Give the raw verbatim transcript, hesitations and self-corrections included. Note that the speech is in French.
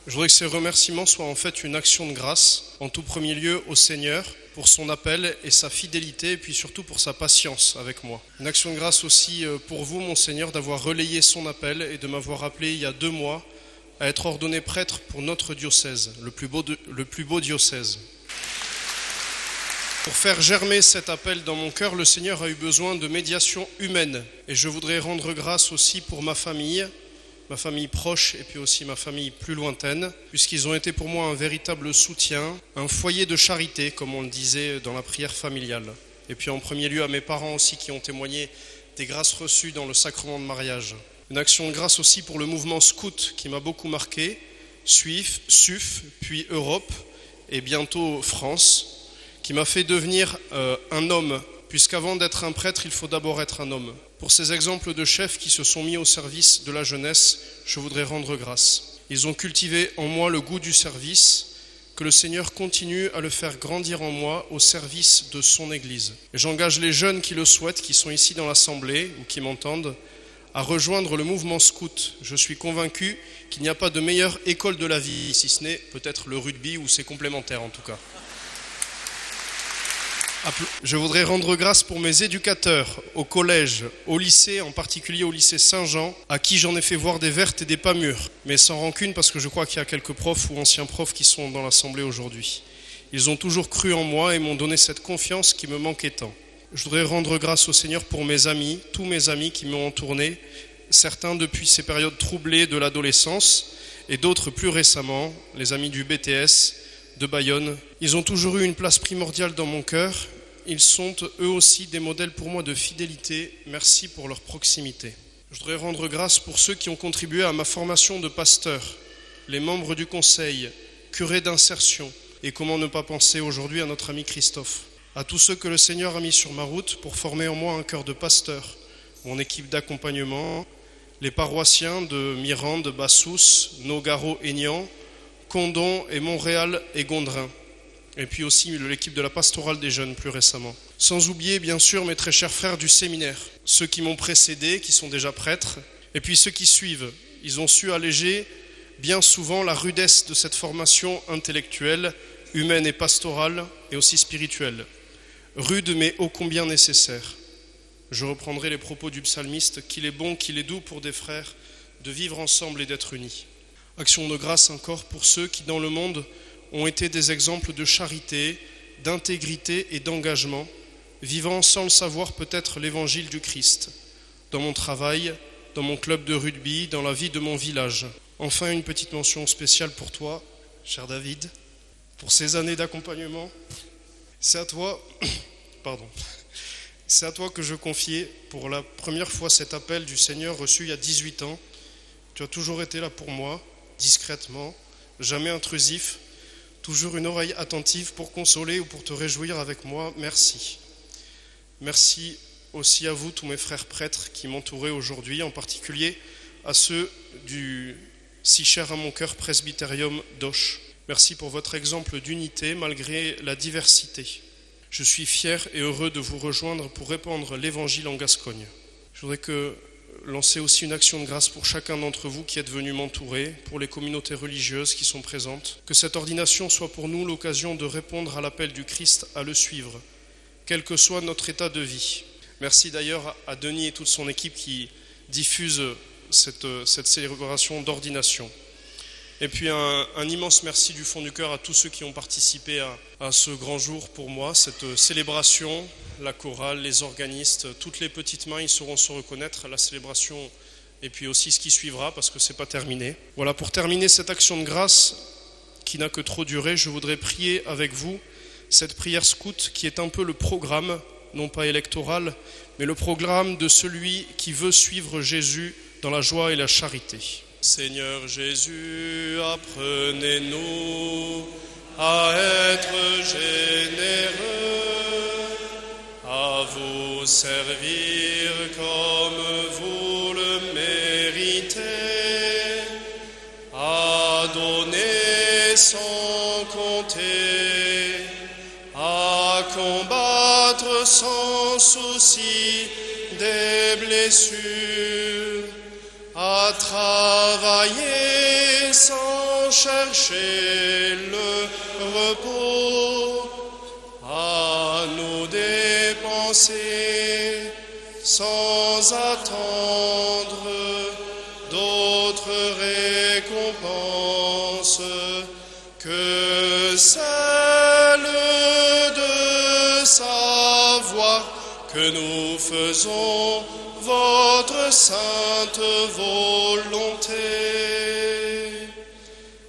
Je voudrais que ces remerciements soient en fait une action de grâce, en tout premier lieu au Seigneur, pour son appel et sa fidélité, et puis surtout pour sa patience avec moi. Une action de grâce aussi pour vous, mon Seigneur, d'avoir relayé son appel et de m'avoir appelé il y a deux mois à être ordonné prêtre pour notre diocèse, le plus beau, de, le plus beau diocèse. Pour faire germer cet appel dans mon cœur, le Seigneur a eu besoin de médiation humaine. Et je voudrais rendre grâce aussi pour ma famille, ma famille proche et puis aussi ma famille plus lointaine, puisqu'ils ont été pour moi un véritable soutien, un foyer de charité, comme on le disait dans la prière familiale. Et puis en premier lieu à mes parents aussi qui ont témoigné des grâces reçues dans le sacrement de mariage. Une action de grâce aussi pour le mouvement scout qui m'a beaucoup marqué, Suif, S U F, puis Europe et bientôt France, qui m'a fait devenir euh, un homme, puisqu'avant d'être un prêtre, il faut d'abord être un homme. Pour ces exemples de chefs qui se sont mis au service de la jeunesse, je voudrais rendre grâce. Ils ont cultivé en moi le goût du service, que le Seigneur continue à le faire grandir en moi au service de son Église. Et j'engage les jeunes qui le souhaitent, qui sont ici dans l'Assemblée ou qui m'entendent, à rejoindre le mouvement scout. Je suis convaincu qu'il n'y a pas de meilleure école de la vie, si ce n'est peut-être le rugby ou ses complémentaires en tout cas. Je voudrais rendre grâce pour mes éducateurs au collège, au lycée, en particulier au lycée Saint-Jean, à qui j'en ai fait voir des vertes et des pas mûres, mais sans rancune parce que je crois qu'il y a quelques profs ou anciens profs qui sont dans l'Assemblée aujourd'hui. Ils ont toujours cru en moi et m'ont donné cette confiance qui me manquait tant. Je voudrais rendre grâce au Seigneur pour mes amis, tous mes amis qui m'ont entourné, certains depuis ces périodes troublées de l'adolescence et d'autres plus récemment, les amis du B T S, de Bayonne. Ils ont toujours eu une place primordiale dans mon cœur. Ils sont eux aussi des modèles pour moi de fidélité. Merci pour leur proximité. Je voudrais rendre grâce pour ceux qui ont contribué à ma formation de pasteur, les membres du conseil, curés d'insertion, et comment ne pas penser aujourd'hui à notre ami Christophe. À tous ceux que le Seigneur a mis sur ma route pour former en moi un cœur de pasteur, mon équipe d'accompagnement, les paroissiens de Mirande, Bassous, Nogaro, Aignan, Condon et Montréal et Gondrin, et puis aussi l'équipe de la pastorale des jeunes plus récemment. Sans oublier bien sûr mes très chers frères du séminaire, ceux qui m'ont précédé, qui sont déjà prêtres, et puis ceux qui suivent. Ils ont su alléger bien souvent la rudesse de cette formation intellectuelle, humaine et pastorale, et aussi spirituelle. Rude mais ô combien nécessaire. Je reprendrai les propos du psalmiste, qu'il est bon, qu'il est doux pour des frères de vivre ensemble et d'être unis. Action de grâce encore pour ceux qui dans le monde ont été des exemples de charité, d'intégrité et d'engagement, vivant sans le savoir peut-être l'évangile du Christ, dans mon travail, dans mon club de rugby, dans la vie de mon village. Enfin, une petite mention spéciale pour toi, cher David, pour ces années d'accompagnement. C'est à toi, pardon, c'est à toi que je confiais pour la première fois cet appel du Seigneur reçu il y a dix-huit ans. Tu as toujours été là pour moi, discrètement, jamais intrusif, toujours une oreille attentive pour consoler ou pour te réjouir avec moi. Merci. Merci aussi à vous, tous mes frères prêtres qui m'entouraient aujourd'hui, en particulier à ceux du si cher à mon cœur presbytérium d'Auch. Merci pour votre exemple d'unité malgré la diversité. Je suis fier et heureux de vous rejoindre pour répandre l'évangile en Gascogne. Je voudrais que lancer aussi une action de grâce pour chacun d'entre vous qui êtes venus m'entourer, pour les communautés religieuses qui sont présentes. Que cette ordination soit pour nous l'occasion de répondre à l'appel du Christ à le suivre, quel que soit notre état de vie. Merci d'ailleurs à Denis et toute son équipe qui diffuse cette, cette célébration d'ordination. Et puis un, un immense merci du fond du cœur à tous ceux qui ont participé à, à ce grand jour pour moi, cette célébration, la chorale, les organistes, toutes les petites mains, ils sauront se reconnaître, la célébration et puis aussi ce qui suivra parce que c'est pas terminé. Voilà, pour terminer cette action de grâce qui n'a que trop duré, je voudrais prier avec vous cette prière scout qui est un peu le programme, non pas électoral, mais le programme de celui qui veut suivre Jésus dans la joie et la charité. Seigneur Jésus, apprenez-nous à être généreux, à vous servir comme vous le méritez, à donner sans compter, à combattre sans souci des blessures, à travailler sans chercher le repos, à nous dépenser sans attendre d'autres récompenses que celle de savoir que nous faisons votre sainte volonté.